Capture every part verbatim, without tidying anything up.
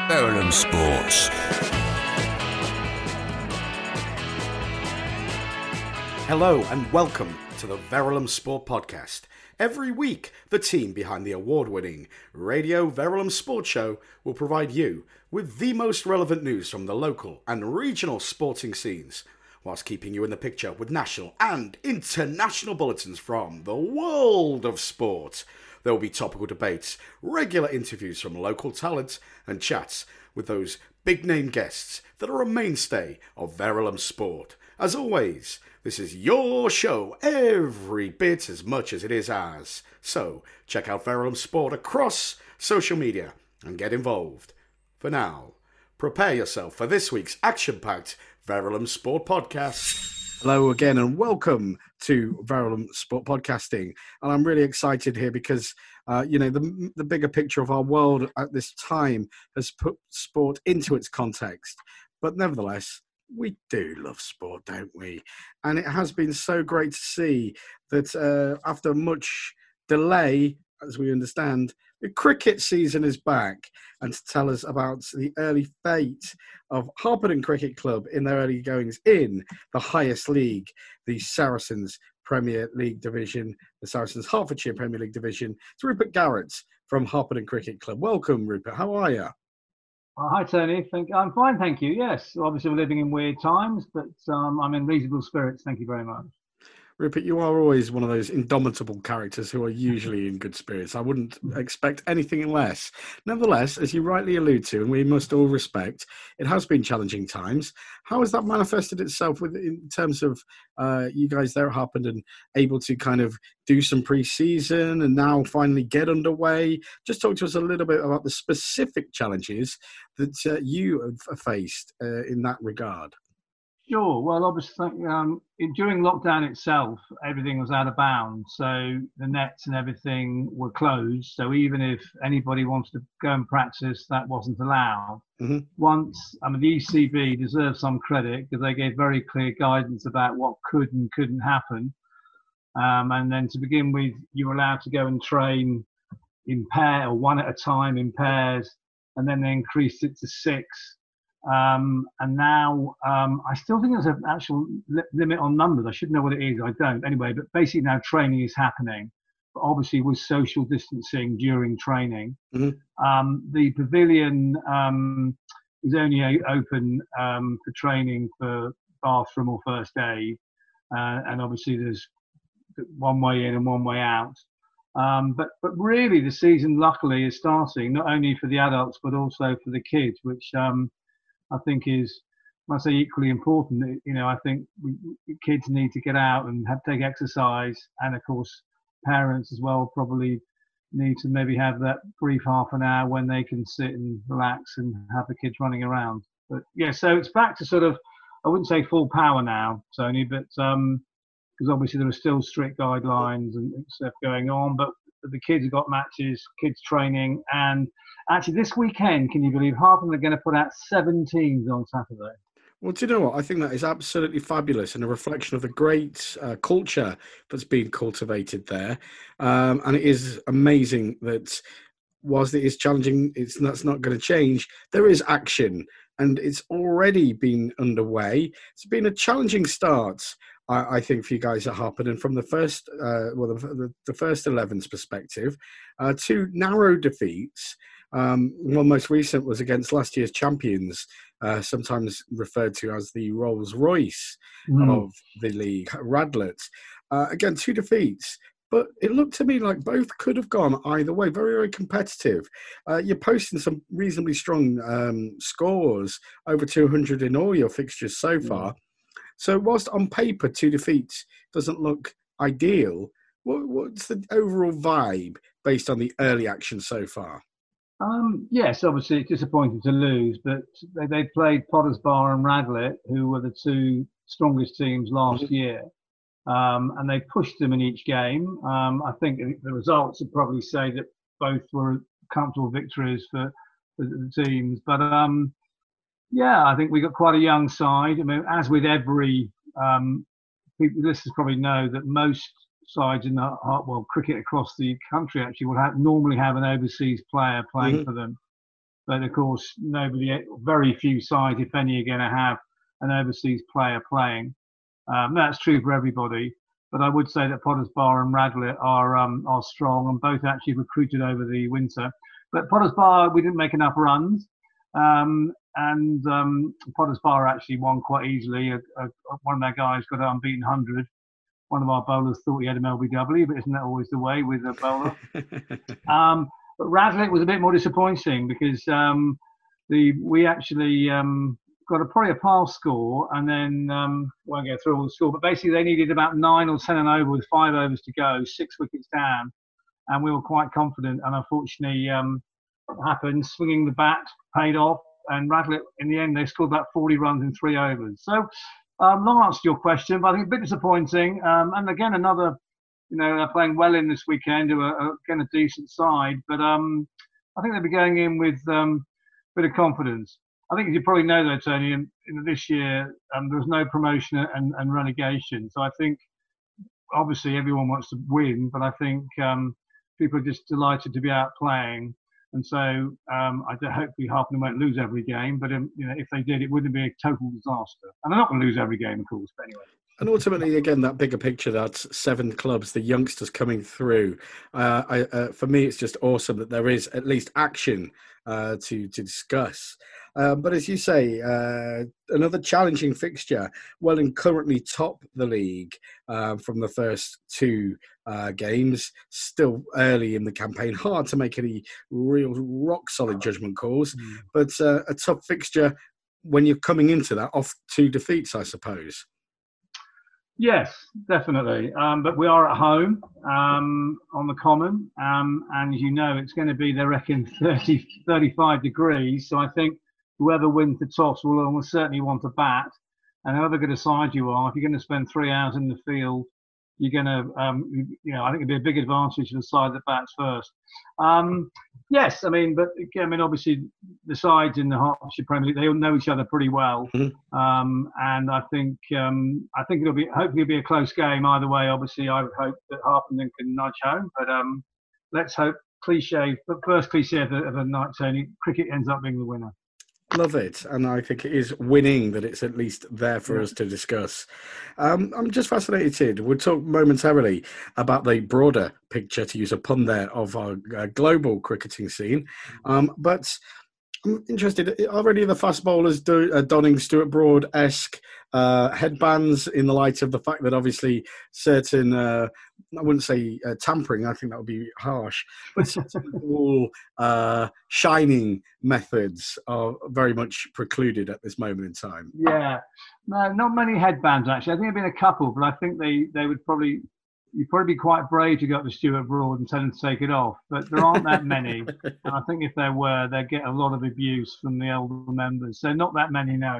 Verulam Sports. Hello and welcome to the Verulam Sport Podcast. Every week, the team behind the award-winning Radio Verulam Sports Show will provide you with the most relevant news from the local and regional sporting scenes, whilst keeping you in the picture with national and international bulletins from the world of sport. There will be topical debates, regular interviews from local talent, and chats with those big-name guests that are a mainstay of Verulam Sport. As always, this is your show every bit as much as it is ours. So, check out Verulam Sport across social media and get involved. For now, prepare yourself for this week's action-packed Verulam Sport Podcast. Hello again and welcome to Verulam Sport Podcasting. And I'm really excited here because, uh, you know, the, the bigger picture of our world at this time has put sport into its context. But nevertheless, we do love sport, don't we? And it has been so great to see that uh, after much delay, as we understand, the cricket season is back. And to tell us about the early fate of Harpenden Cricket Club in their early goings in the highest league, the Saracens Premier League Division, the Saracens Hertfordshire Premier League Division, it's Rupert Garrett from Harpenden Cricket Club. Welcome, Rupert. How are you? Oh, hi, Tony. Thank, I'm fine, thank you. Yes, obviously we're living in weird times, but um, I'm in reasonable spirits. Thank you very much. Rupert, you are always one of those indomitable characters who are usually in good spirits. I wouldn't expect anything less. Nevertheless, as you rightly allude to, and we must all respect, it has been challenging times. How has that manifested itself with, in terms of uh, you guys there at Harpenden able to kind of do some pre-season and now finally get underway? Just talk to us a little bit about the specific challenges that uh, you have faced uh, in that regard. Sure. Well, obviously, um, in, during lockdown itself, everything was out of bounds. So the nets and everything were closed. So even if anybody wanted to go and practice, that wasn't allowed. Mm-hmm. Once, I mean, the E C B deserves some credit because they gave very clear guidance about what could and couldn't happen. Um, and then to begin with, you were allowed to go and train in pair or one at a time in pairs, and then they increased it to six. Um, and now um, I still think there's an actual li- limit on numbers. I should know what it is. I don't. Anyway, but basically now training is happening, but obviously with social distancing during training. Mm-hmm. Um, the pavilion um, is only a- open um, for training for bathroom or first aid. Uh, and obviously there's one way in and one way out. Um, but, but really the season luckily is starting, not only for the adults, but also for the kids, which um, I think is, I say equally important. You know, I think we, kids need to get out and have take exercise, and of course, parents as well probably need to maybe have that brief half an hour when they can sit and relax and have the kids running around. But yeah, so it's back to sort of, I wouldn't say full power now, Tony, but um, because obviously there are still strict guidelines and stuff going on, but the kids have got matches, kids training, and actually this weekend, can you believe, Harpenden are going to put out seven teams on Saturday. Well, do you know what? I think that is absolutely fabulous and a reflection of the great uh, culture that's been cultivated there. Um, and it is amazing that whilst it is challenging, it's that's not going to change. There is action, and it's already been underway. It's been a challenging start, I, I think, for you guys at Harpenden from the first, uh, well, the, the, the first eleven's perspective. Uh, two narrow defeats. Um, one most recent was against last year's champions, uh, sometimes referred to as the Rolls-Royce mm. of the league, Radlett. Uh, again, two defeats. But it looked to me like both could have gone either way. Very, very competitive. Uh, you're posting some reasonably strong um, scores, over two hundred in all your fixtures so far. So whilst on paper two defeats doesn't look ideal, what, what's the overall vibe based on the early action so far? Um, yes, obviously it's disappointing to lose, but they, they played Potters Bar and Radlett, who were the two strongest teams last mm-hmm. year. Um, and they pushed them in each game. Um, I think the results would probably say that both were comfortable victories for, for the teams. But um, yeah, I think we got quite a young side. I mean, as with every, um, people, listeners probably know that most sides in the well cricket across the country actually will have, normally have an overseas player playing mm-hmm. for them. But of course, nobody, very few sides, if any, are going to have an overseas player playing. Um, that's true for everybody. But I would say that Potters Bar and Radlett are um, are strong and both actually recruited over the winter. But Potters Bar, we didn't make enough runs. Um, and um, Potters Bar actually won quite easily. A, a, one of their guys got an unbeaten one hundred. One of our bowlers thought he had an L B W, but isn't that always the way with a bowler? um, but Radlett was a bit more disappointing because um, the we actually um, got a, probably a pass score, and then um, won't go through all the score, but basically they needed about nine or ten and over with five overs to go, six wickets down, and we were quite confident. And unfortunately, um, what happened, swinging the bat paid off, and Radlett in the end they scored about forty runs in three overs. So, um, long answer to your question, but I think a bit disappointing. Um, and again, another, you know, they're playing well in this weekend, to a, a, again a decent side, but um, I think they'll be going in with um, a bit of confidence. I think as you probably know though, Tony, in, in this year um, there was no promotion and, and relegation. So I think obviously everyone wants to win, but I think um, people are just delighted to be out playing. And so um, I do, hopefully half of them won't lose every game, but um, you know, if they did, it wouldn't be a total disaster. And they're not going to lose every game, of course, but anyway. And ultimately, again, that bigger picture, that's seven clubs, the youngsters coming through. Uh, I, uh, for me, it's just awesome that there is at least action uh, to to discuss. Uh, but as you say, uh, another challenging fixture. Welling currently top the league uh, from the first two uh, games. Still early in the campaign. Hard to make any real rock-solid judgment calls. Mm. But uh, a tough fixture when you're coming into that off two defeats, I suppose. Yes, definitely. Um, but we are at home um, on the Common. Um, and as you know, it's going to be, they reckon, thirty, thirty-five degrees. So I think whoever wins the toss will almost certainly want to bat. And however good a side you are, if you're going to spend three hours in the field, you're going to, um, you know, I think it'd be a big advantage to the side that bats first. Um, yes, I mean, but I mean, obviously the sides in the Hertfordshire Premier League, they all know each other pretty well. Mm-hmm. Um, and I think, um, I think it'll be, hopefully it'll be a close game either way. Obviously, I would hope that Harpenden can nudge home, but um, let's hope cliche, but first cliche of the, of the night, Tony, cricket ends up being the winner. Love it. And I think it is winning that it's at least there for yeah. us to discuss. Um, I'm just fascinated. We'll talk momentarily about the broader picture, to use a pun there, of our uh, global cricketing scene. Um, but I'm interested, are any of the fast bowlers do, uh, donning Stuart Broad-esque uh, headbands in the light of the fact that obviously certain, uh, I wouldn't say uh, tampering, I think that would be harsh, but certain all uh, shining methods are very much precluded at this moment in time? Yeah, no, not many headbands actually. I think there have been a couple, but I think they, they would probably, you'd probably be quite brave to go up to Stuart Broad and tell him to take it off. But there aren't that many. And I think if there were, they'd get a lot of abuse from the elder members. So not that many, no.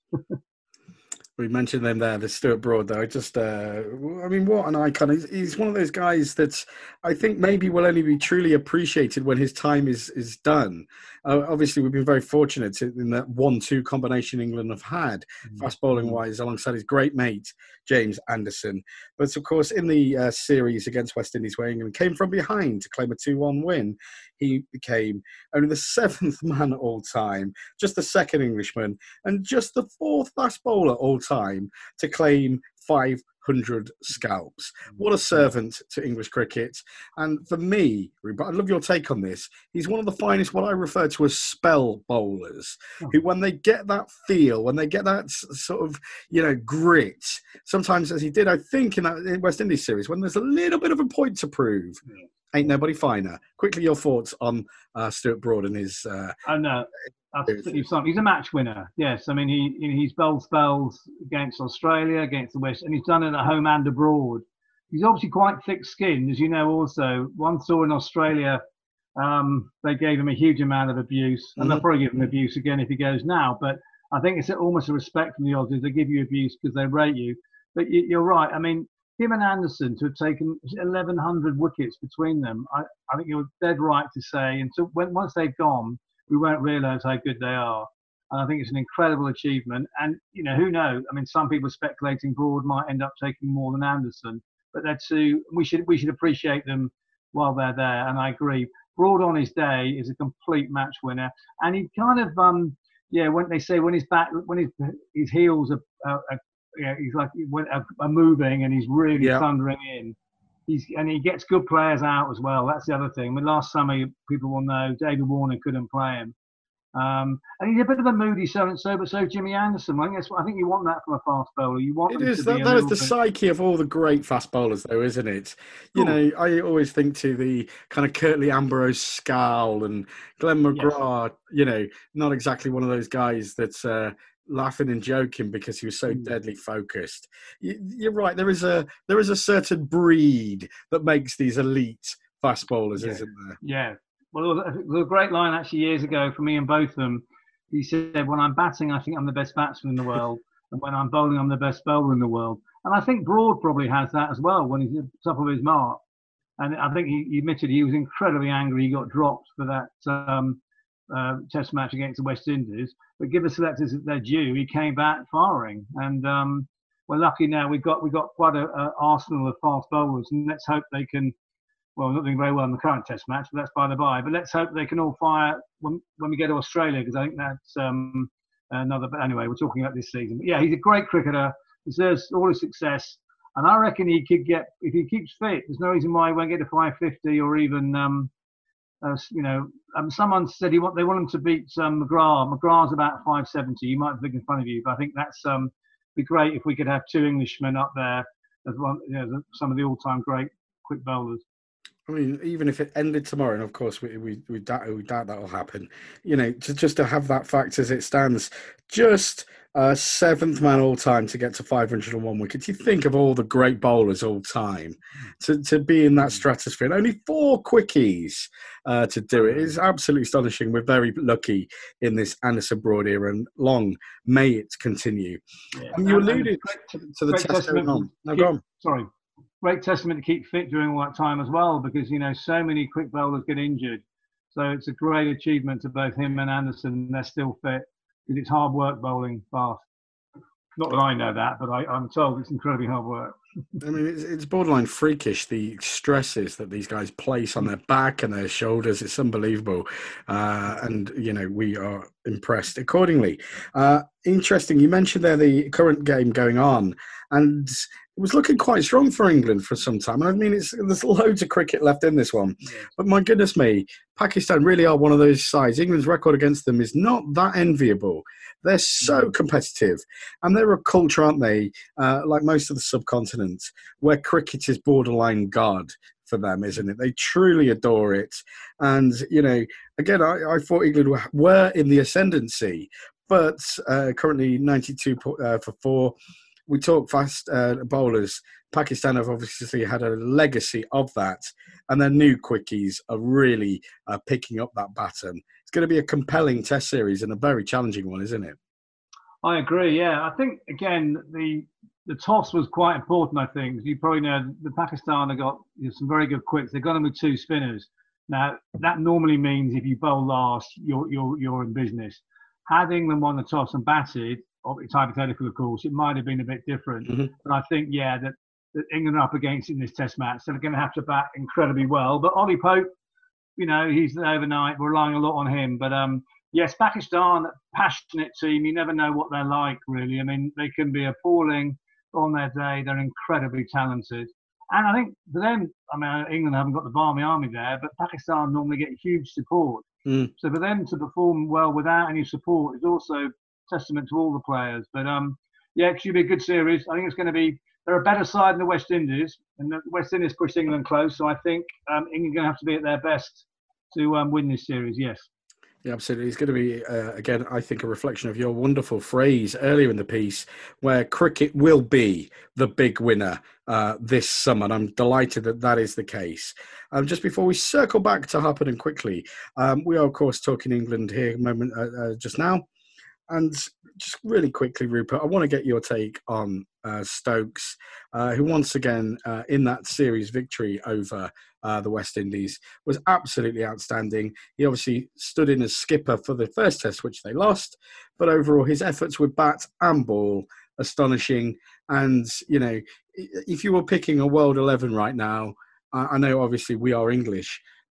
We mentioned them there, the Stuart Broad, though. Just, uh, I mean, what an icon. He's, he's one of those guys that I think maybe will only be truly appreciated when his time is, is done. Uh, obviously, we've been very fortunate in that one two combination England have had, mm-hmm. fast bowling-wise, alongside his great mate, James Anderson. But, of course, in the uh, series against West Indies, where England came from behind to claim a two one win, he became only the seventh man all-time, just the second Englishman, and just the fourth fast bowler all-time to claim five hundred scalps. What a servant to English cricket. And for me, Rupert, I'd love your take on this. He's one of the finest, what I refer to as spell bowlers, who when they get that feel, when they get that sort of, you know, grit, sometimes as he did, I think, in that West Indies series, when there's a little bit of a point to prove, ain't nobody finer. Quickly, your thoughts on uh, Stuart Broad and his... Uh, I know. He's a match winner, yes. I mean, he he's bowled spells against Australia, against the West, and he's done it at home and abroad. He's obviously quite thick-skinned, as you know also. One saw in Australia, um, they gave him a huge amount of abuse, and mm-hmm. they'll probably give him abuse again if he goes now. But I think it's almost a respect from the Aussies. They give you abuse because they rate you. But you, you're right. I mean, him and Anderson to have taken eleven hundred wickets between them, I, I think you're dead right to say, until when, once they've gone, we won't realise how good they are. And I think it's an incredible achievement. And, you know, who knows? I mean, some people are speculating Broad might end up taking more than Anderson. But they're two, we should, we should appreciate them while they're there. And I agree. Broad on his day is a complete match winner, and he kind of um yeah when they say when his back when his his heels are, are, are yeah he's like are, are moving and he's really Yeah. thundering in. He's and he gets good players out as well. That's the other thing. I mean, last summer people will know David Warner couldn't play him. Um, and he's a bit of a moody so and so, but so Jimmy Anderson. I think, that's, I think you want that from a fast bowler. You want It them is to that, be a that is little the bit... psyche of all the great fast bowlers, though, isn't it? You Ooh. know, I always think to the kind of Curtly Ambrose scowl and Glenn McGrath. Yes. You know, not exactly one of those guys that's uh, laughing and joking because he was so mm. deadly focused. You, you're right. There is a there is a certain breed that makes these elite fast bowlers, yeah. isn't there? Yeah. Well, there was a great line actually years ago for me and both of them. He said, when I'm batting, I think I'm the best batsman in the world. And when I'm bowling, I'm the best bowler in the world. And I think Broad probably has that as well when he's at the top of his mark. And I think he, he admitted he was incredibly angry. He got dropped for that um, uh, test match against the West Indies. But give the selectors their due, he came back firing. And um, we're lucky now. We've got, we've got quite an arsenal of fast bowlers. And let's hope they can... Well, not doing very well in the current Test match, but that's by the by. But let's hope they can all fire when, when we get to Australia, because I think that's um, another. But anyway, we're talking about this season. But yeah, he's a great cricketer. Deserves all his success, and I reckon he could get if he keeps fit. There's no reason why he won't get to five fifty or even, um, uh, you know, um, someone said he want they want him to beat um, McGrath. McGrath's about five seventy. You might think in front of you, but I think that's um, be great if we could have two Englishmen up there as one, you know, some of the all-time great quick bowlers. I mean, even if it ended tomorrow, and of course we we, we, doubt, we doubt that will happen, you know, to, just to have that fact as it stands, just uh, seventh man all time to get to five hundred and one wickets. You think of all the great bowlers all time to, to be in that stratosphere. And only four quickies uh, to do it is absolutely astonishing. We're very lucky in this Anderson Broad era, and long may it continue. Yeah. And you alluded to, to the test going on. Now, go on. Sorry. Great testament to keep fit during all that time as well, because, you know, so many quick bowlers get injured. So it's a great achievement to both him and Anderson. They're still fit because it's hard work bowling fast. Not that I know that, but I, I'm told it's incredibly hard work. I mean, it's, it's borderline freakish, the stresses that these guys place on their back and their shoulders. It's unbelievable. Uh, and, you know, we are impressed accordingly. Uh, interesting. You mentioned there the current game going on, and it was looking quite strong for England for some time. I mean, it's, there's loads of cricket left in this one. Yeah. But my goodness me, Pakistan really are one of those sides. England's record against them is not that enviable. They're so competitive. And they're a culture, aren't they, uh, like most of the subcontinent, where cricket is borderline God for them, isn't it? They truly adore it. And, you know, again, I, I thought England were in the ascendancy, but uh, currently ninety-two uh, for four. We talk fast uh, bowlers. Pakistan have obviously had a legacy of that, and their new quickies are really uh, picking up that baton. It's going to be a compelling test series and a very challenging one, isn't it? I agree, yeah. I think, again, the the toss was quite important, I think. You probably know the Pakistan have got you know, some very good quicks. They've got them with two spinners. Now, that normally means if you bowl last, you're, you're, you're in business. Had England won the toss and batted, it's hypothetical, of course, it might have been a bit different. Mm-hmm. But I think, yeah, that, that England are up against it in this test match. So they're going to have to bat incredibly well. But Ollie Pope, you know, he's overnight. We're relying a lot on him. But, um, yes, Pakistan, passionate team. You never know what they're like, really. I mean, they can be appalling on their day. They're incredibly talented. And I think for them, I mean, England haven't got the Barmy Army there, but Pakistan normally get huge support. Mm. So for them to perform well without any support is also testament to all the players. But um, yeah, it should be a good series. I think it's going to be, they're a better side than the West Indies, and the West Indies pushed England close. So I think um, England are going to have to be at their best to um, win this series, yes. Yeah, absolutely. It's going to be, uh, again, I think a reflection of your wonderful phrase earlier in the piece, where cricket will be the big winner uh, this summer. And I'm delighted that that is the case. Um, just before we circle back to Harpenden quickly, um, we are, of course, talking England here a moment uh, uh, just now. And just really quickly, Rupert, I want to get your take on uh, Stokes, uh, who once again, uh, in that series victory over uh, the West Indies, was absolutely outstanding. He obviously stood in as skipper for the first test, which they lost. But overall, his efforts with bat and ball, astonishing. And, you know, if you were picking a world eleven right now, I, I know obviously we are English,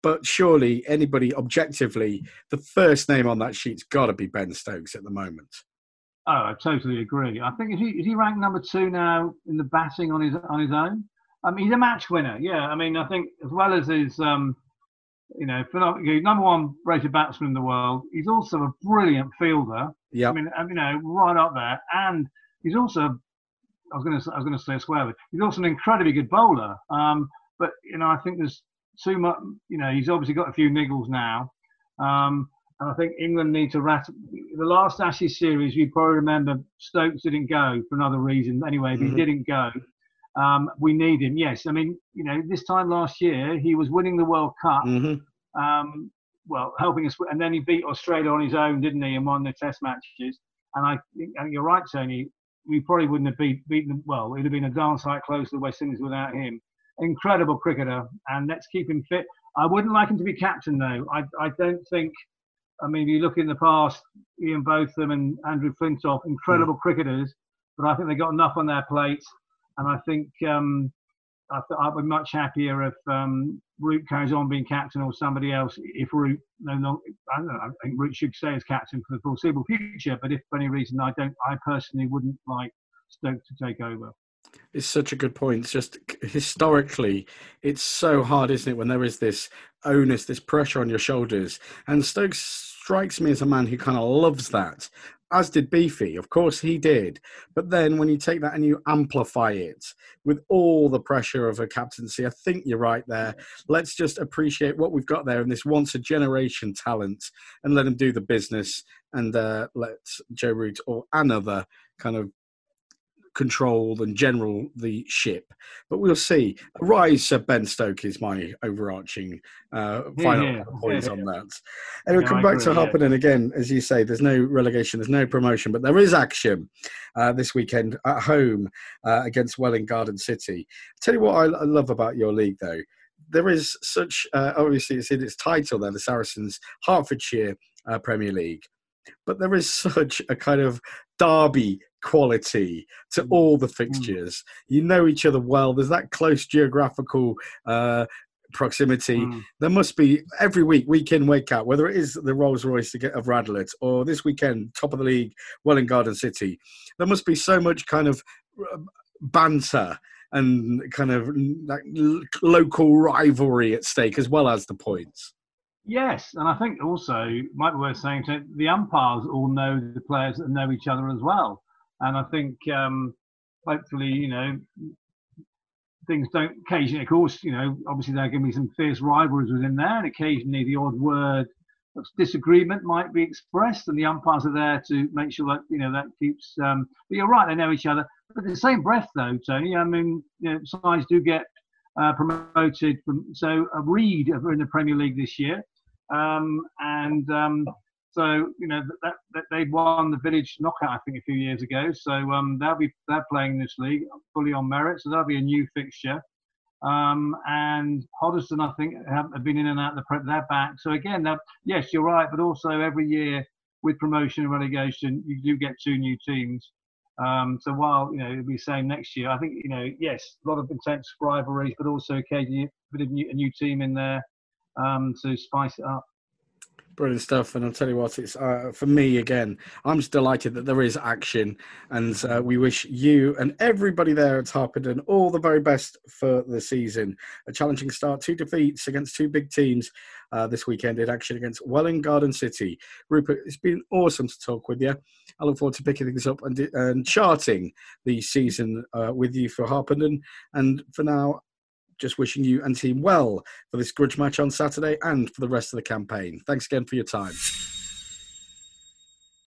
But surely anybody objectively, the first name on that sheet's got to be Ben Stokes at the moment. Oh, I totally agree. I think is he is he ranked number two now in the batting on his on his own? I mean, he's a match winner. Yeah, I mean, I think as well as his, um, you know, number one rated batsman in the world, he's also a brilliant fielder. Yeah. I mean, you know, right up there, and he's also, I was going to I was going to say a swear word. He's also an incredibly good bowler. Um, but you know, I think there's too much. You know, he's obviously got a few niggles now. Um, And I think England need to rat. The last Ashes series, you probably remember Stokes didn't go for another reason. Anyway, if mm-hmm. he didn't go, um, we need him. Yes, I mean, you know, this time last year, he was winning the World Cup. Mm-hmm. Um, well, helping us. And then he beat Australia on his own, didn't he, and won the Test matches. And I think and you're right, Tony. We probably wouldn't have beat, beaten them. Well, it would have been a darn sight close to the West Indies without him. Incredible cricketer. And let's keep him fit. I wouldn't like him to be captain, though. I, I don't think. I mean, you look in the past, Ian Botham and Andrew Flintoff, incredible mm. cricketers, but I think they got enough on their plate. And I think um, I th- I'd be much happier if um, Root carries on being captain or somebody else. If Root, no, no, I don't know, I think Root should stay as captain for the foreseeable future. But if for any reason I don't, I personally wouldn't like Stokes to take over. It's such a good point. It's just historically, it's so hard, isn't it, when there is this onus, this pressure on your shoulders. And Stokes strikes me as a man who kind of loves that, as did Beefy. Of course, he did. But then when you take that and you amplify it with all the pressure of a captaincy, I think you're right there. Let's just appreciate what we've got there in this once-a-generation talent and let him do the business and uh, let Joe Root or another kind of control and general the ship. But we'll see. Rise, Sir Ben Stokes is my overarching uh, final yeah, yeah. points yeah, on that. And we'll yeah, come I back agree, to Harpenden yeah. again. As you say, there's no relegation, there's no promotion, but there is action uh, this weekend at home uh, against Welwyn Garden City. I'll tell you what I, I love about your league, though. There is such, uh, obviously it's in its title there, the Saracens Hertfordshire uh, Premier League. But there is such a kind of derby quality to all the fixtures. You know each other well. There's that close geographical uh, proximity. Mm. There must be every week, week in, week out, whether it is the Rolls Royce of Radlett or this weekend, top of the league, Welwyn Garden City. There must be so much kind of banter and kind of like local rivalry at stake, as well as the points. Yes, and I think also it might be worth saying to the umpires all know the players that know each other as well. And I think um, hopefully, you know, things don't occasionally, of course, you know, obviously there can be some fierce rivalries within there, and occasionally the odd word of disagreement might be expressed, and the umpires are there to make sure that, you know, that keeps. Um, but you're right, they know each other. But in the same breath, though, Tony, I mean, you know, sides do get uh, promoted from. So uh, Reed are in the Premier League this year. Um, and um, so, you know, that, that they won the Village knockout, I think, a few years ago. So um, they'll be they're playing this league fully on merit. So that'll be a new fixture. Um, and Hoddesdon, I think, have, have been in and out of the prep. They're back. So again, yes, you're right. But also every year with promotion and relegation, you do get two new teams. Um, so while, you know, it'll be the same next year, I think, you know, yes, a lot of intense rivalries, but also occasionally a bit of new, a new team in there. Um, to spice it up. Brilliant stuff. And I'll tell you what, it's uh, for me, again, I'm just delighted that there is action. And uh, we wish you and everybody there at Harpenden all the very best for the season. A challenging start, two defeats against two big teams uh, this weekend in action against Welwyn Garden City. Rupert, it's been awesome to talk with you. I look forward to picking things up and, and charting the season uh, with you for Harpenden. And for now, just wishing you and team well for this grudge match on Saturday and for the rest of the campaign. Thanks again for your time.